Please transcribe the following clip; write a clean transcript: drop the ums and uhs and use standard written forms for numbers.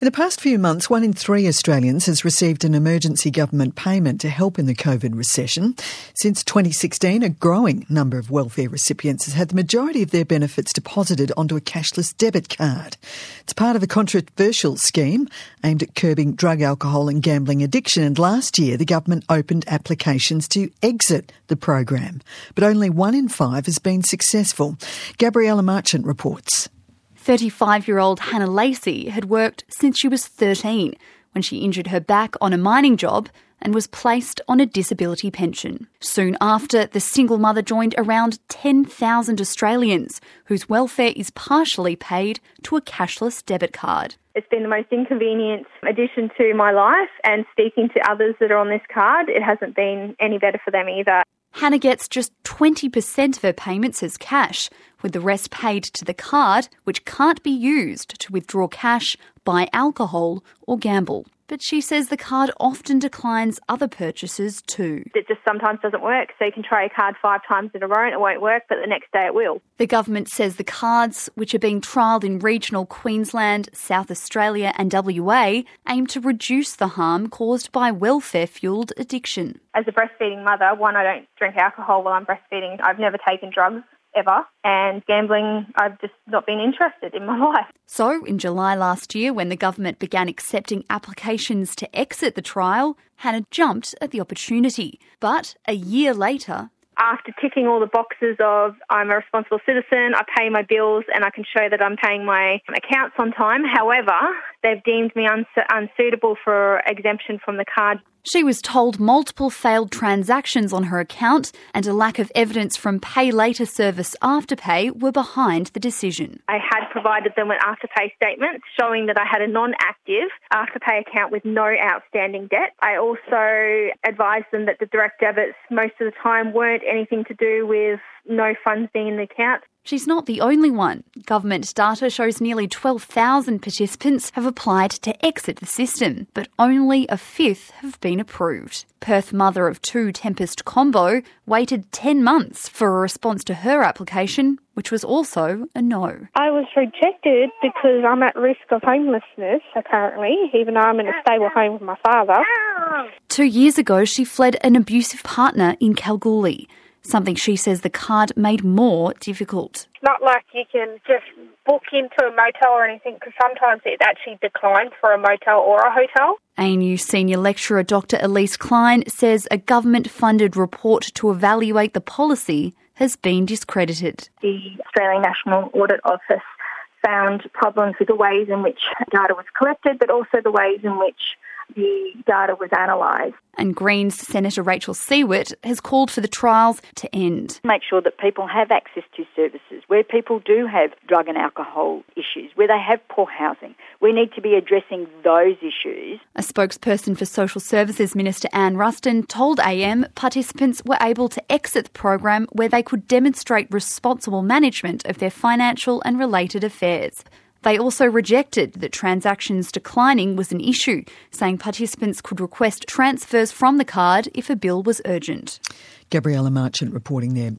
In the past few months, 1 in 3 Australians has received an emergency government payment to help in the COVID recession. Since 2016, a growing number of welfare recipients has had the majority of their benefits deposited onto a cashless debit card. It's part of a controversial scheme aimed at curbing drug, alcohol and gambling addiction, and last year the government opened applications to exit the program. But only 1 in 5 has been successful. Gabriella Marchant reports. 35-year-old Hannah Lacey had worked since she was 13 when she injured her back on a mining job and was placed on a disability pension. Soon after, the single mother joined around 10,000 Australians whose welfare is partially paid to a cashless debit card. It's been the most inconvenient addition to my life, and speaking to others that are on this card, it hasn't been any better for them either. Hannah gets just 20% of her payments as cash, with the rest paid to the card, which can't be used to withdraw cash, buy alcohol or gamble. But she says the card often declines other purchases too. It just sometimes doesn't work, so you can try a card 5 times in a row and it won't work, but the next day it will. The government says the cards, which are being trialled in regional Queensland, South Australia and WA, aim to reduce the harm caused by welfare-fuelled addiction. As a breastfeeding mother, one, I don't drink alcohol while I'm breastfeeding. I've never taken drugs ever, and gambling, I've just not been interested in my life. So, in July last year, when the government began accepting applications to exit the trial, Hannah jumped at the opportunity. But a year later, after ticking all the boxes of I'm a responsible citizen, I pay my bills and I can show that I'm paying my accounts on time. However, they've deemed me unsuitable for exemption from the card. She was told multiple failed transactions on her account and a lack of evidence from Pay Later service Afterpay were behind the decision. I had provided them with Afterpay statements showing that I had a non-active Afterpay account with no outstanding debt. I also advised them that the direct debits most of the time weren't anything to do with no funds being in the account. She's not the only one. Government data shows nearly 12,000 participants have applied to exit the system, but only a fifth have been approved. Perth mother of 2 Tempest Combo waited 10 months for a response to her application, which was also a no. I was rejected because I'm at risk of homelessness currently, even though I'm in a stable home with my father. 2 years ago, she fled an abusive partner in Kalgoorlie, something she says the card made more difficult. It's not like you can just book into a motel or anything, because sometimes it actually declines for a motel or a hotel. ANU senior lecturer Dr Elise Klein says a government-funded report to evaluate the policy has been discredited. The Australian National Audit Office found problems with the ways in which data was collected, but also the ways in which the data was analysed. And Greens Senator Rachel Siewert has called for the trials to end. Make sure that people have access to services, where people do have drug and alcohol issues, where they have poor housing. We need to be addressing those issues. A spokesperson for Social Services Minister Anne Ruston told AM participants were able to exit the program where they could demonstrate responsible management of their financial and related affairs. They also rejected that transactions declining was an issue, saying participants could request transfers from the card if a bill was urgent. Gabriella Marchant reporting there.